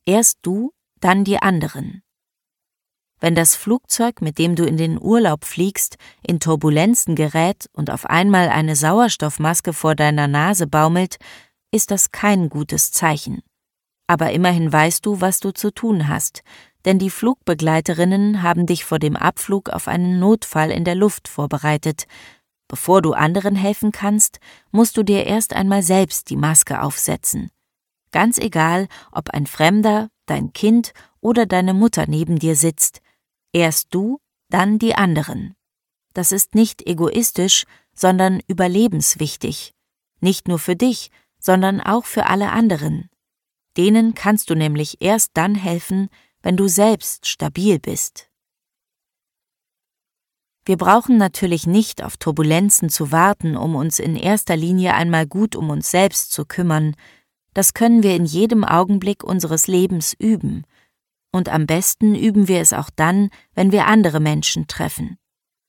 Erst du, dann die anderen. Wenn das Flugzeug, mit dem du in den Urlaub fliegst, in Turbulenzen gerät und auf einmal eine Sauerstoffmaske vor deiner Nase baumelt, ist das kein gutes Zeichen. Aber immerhin weißt du, was du zu tun hast, denn die Flugbegleiterinnen haben dich vor dem Abflug auf einen Notfall in der Luft vorbereitet. Bevor du anderen helfen kannst, musst du dir erst einmal selbst die Maske aufsetzen. Ganz egal, ob ein Fremder, dein Kind oder deine Mutter neben dir sitzt. Erst du, dann die anderen. Das ist nicht egoistisch, sondern überlebenswichtig. Nicht nur für dich, sondern auch für alle anderen. Denen kannst du nämlich erst dann helfen, wenn du selbst stabil bist. Wir brauchen natürlich nicht auf Turbulenzen zu warten, um uns in erster Linie einmal gut um uns selbst zu kümmern. Das können wir in jedem Augenblick unseres Lebens üben. Und am besten üben wir es auch dann, wenn wir andere Menschen treffen.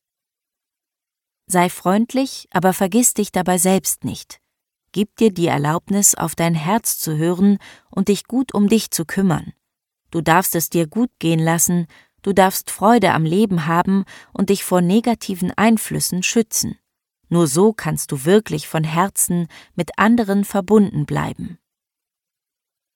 Sei freundlich, aber vergiss dich dabei selbst nicht. Gib dir die Erlaubnis, auf dein Herz zu hören und dich gut um dich zu kümmern. Du darfst es dir gut gehen lassen, du darfst Freude am Leben haben und dich vor negativen Einflüssen schützen. Nur so kannst du wirklich von Herzen mit anderen verbunden bleiben.